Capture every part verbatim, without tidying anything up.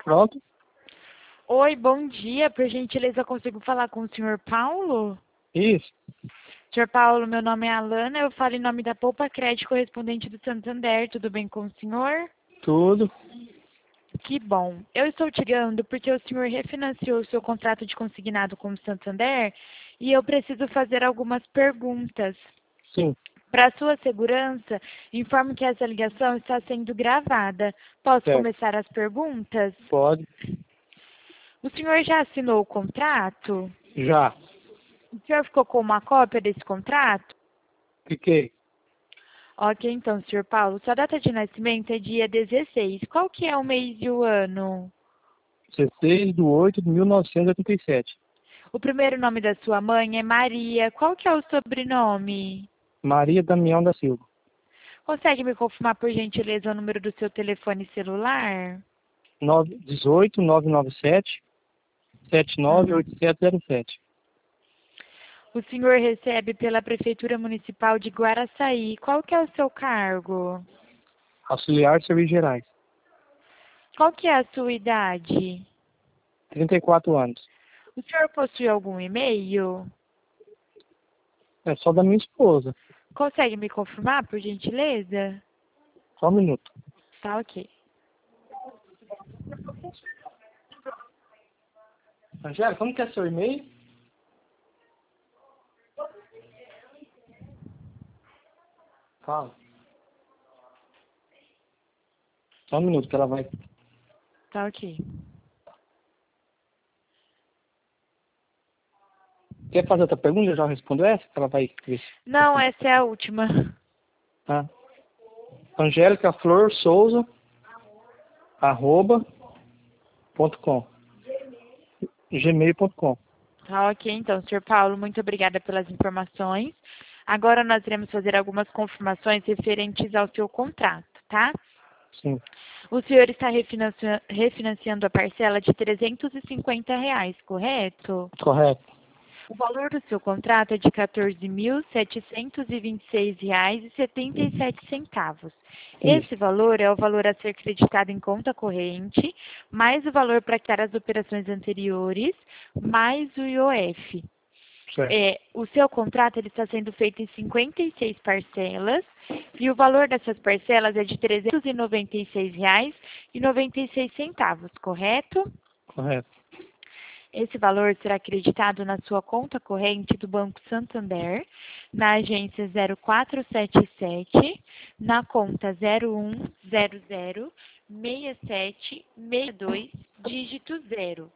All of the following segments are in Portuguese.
Pronto? Oi, bom dia. Por gentileza, eu consigo falar com o senhor Paulo? Isso. senhor Paulo, meu nome é Alana, eu falo em nome da Poupa Crédito, correspondente do Santander. Tudo bem com o senhor? Tudo. Que bom. Eu estou te ligando porque o senhor refinanciou o seu contrato de consignado com o Santander e eu preciso fazer algumas perguntas. Sim. Para sua segurança, informo que essa ligação está sendo gravada. Posso Certo. começar as perguntas? Pode. O senhor já assinou o contrato? Já. O senhor ficou com uma cópia desse contrato? Fiquei. Ok, então, senhor Paulo, sua data de nascimento é dia dezesseis. Qual que é o mês e o ano? dezesseis de oito de mil novecentos e oitenta e sete. O primeiro nome da sua mãe é Maria. Qual que é o sobrenome? Maria Damião da Silva. Consegue me confirmar, por gentileza, o número do seu telefone celular? nove dezoito, nove nove sete, sete nove oito sete zero sete. O senhor recebe pela Prefeitura Municipal de Guaraçaí. Qual que é o seu cargo? Auxiliar de Serviços Gerais. Qual que é a sua idade? trinta e quatro anos. O senhor possui algum e-mail? É só da minha esposa. Consegue me confirmar, por gentileza? Só um minuto. Tá, ok. Angélica, como que é seu e-mail? Fala. Só um minuto que ela vai... Tá, ok. Quer fazer outra pergunta? Eu já respondo essa? Que ela vai ver. Não, essa é a última. Tá. Angélica Flor Souza, arroba, ponto com. gmail ponto com. Tá, ok. Então, senhor Paulo, muito obrigada pelas informações. Agora nós iremos fazer algumas confirmações referentes ao seu contrato, tá? Sim. O senhor está refinancia- refinanciando a parcela de trezentos e cinquenta reais, correto? Correto. O valor do seu contrato é de quatorze mil setecentos e vinte e seis reais e setenta e sete centavos. Esse valor é o valor a ser creditado em conta corrente, mais o valor para quitar as operações anteriores, mais o I O F. Certo. É, o seu contrato ele está sendo feito em cinquenta e seis parcelas e o valor dessas parcelas é de trezentos e noventa e seis reais e noventa e seis centavos, correto? Correto. Esse valor será acreditado na sua conta corrente do Banco Santander, na agência zero quatro sete sete, na conta zero um zero zero seis sete seis dois, dígito zero.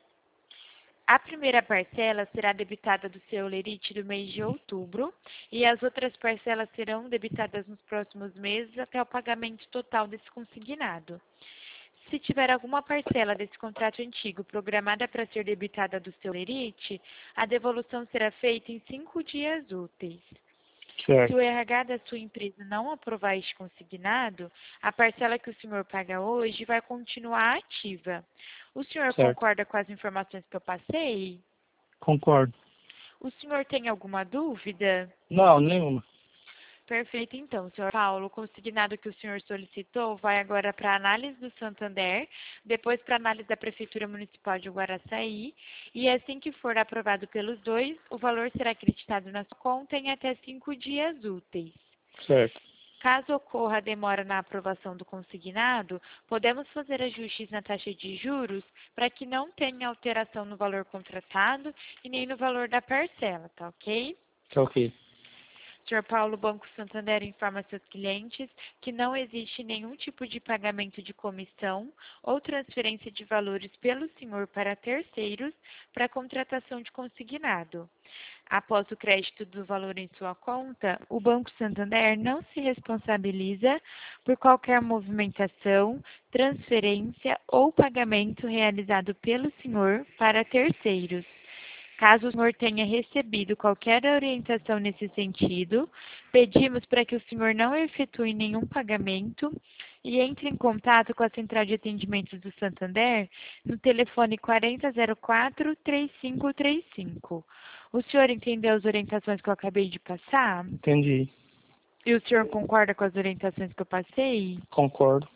A primeira parcela será debitada do seu lerite do mês de outubro e as outras parcelas serão debitadas nos próximos meses até o pagamento total desse consignado. Se tiver alguma parcela desse contrato antigo programada para ser debitada do seu lerite, a devolução será feita em cinco dias úteis. Certo. Se o R H da sua empresa não aprovar este consignado, a parcela que o senhor paga hoje vai continuar ativa. O senhor Certo. concorda com as informações que eu passei? Concordo. O senhor tem alguma dúvida? Não, nenhuma. Perfeito, então, senhor Paulo. O consignado que o senhor solicitou vai agora para a análise do Santander, depois para a análise da Prefeitura Municipal de Guaraçaí, e assim que for aprovado pelos dois, o valor será acreditado na sua conta em até cinco dias úteis. Certo. Caso ocorra demora na aprovação do consignado, podemos fazer ajustes na taxa de juros para que não tenha alteração no valor contratado e nem no valor da parcela, tá ok? Tá ok. senhor Paulo, o Banco Santander informa seus clientes que não existe nenhum tipo de pagamento de comissão ou transferência de valores pelo senhor para terceiros para contratação de consignado. Após o crédito do valor em sua conta, o Banco Santander não se responsabiliza por qualquer movimentação, transferência ou pagamento realizado pelo senhor para terceiros. Caso o senhor tenha recebido qualquer orientação nesse sentido, pedimos para que o senhor não efetue nenhum pagamento e entre em contato com a Central de Atendimento do Santander no telefone quatro zero zero quatro, três cinco três cinco. O senhor entendeu as orientações que eu acabei de passar? Entendi. E o senhor concorda com as orientações que eu passei? Concordo.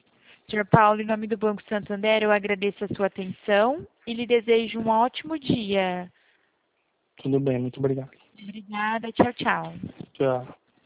senhor Paulo, em nome do Banco Santander, eu agradeço a sua atenção e lhe desejo um ótimo dia. Tudo bem, muito obrigado. Obrigada, tchau, tchau. Tchau.